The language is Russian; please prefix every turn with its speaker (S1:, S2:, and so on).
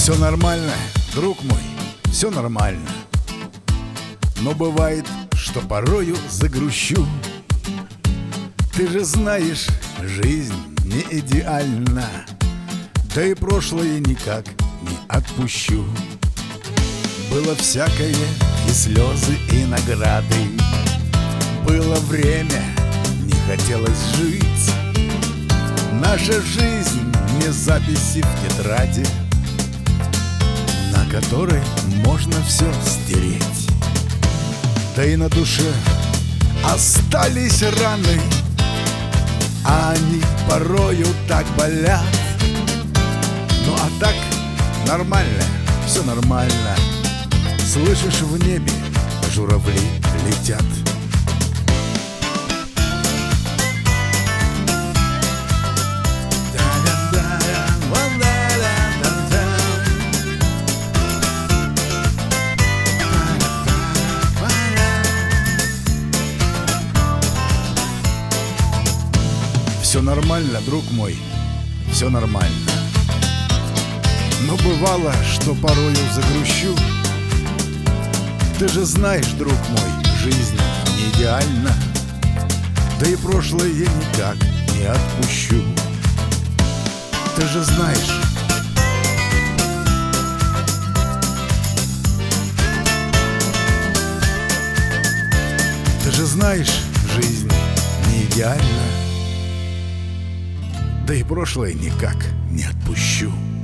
S1: Все нормально, друг мой, все нормально. Но бывает, что порою загрущу. Ты же знаешь, жизнь не идеальна, да и прошлое никак не отпущу. Было всякое, и слезы, и награды. Было время, не хотелось жить. Наша жизнь не записи в тетради, на которой можно все стереть. Да и на душе остались раны, а они порою так болят. Ну а так нормально, все нормально. Слышишь, в небе журавли летят. Все нормально, друг мой, все нормально. Но бывало, что порою загрущу. Ты же знаешь, друг мой, жизнь не идеальна, да и прошлое я никак не отпущу. Ты же знаешь. Ты же знаешь, жизнь не идеальна, да и прошлое никак не отпущу.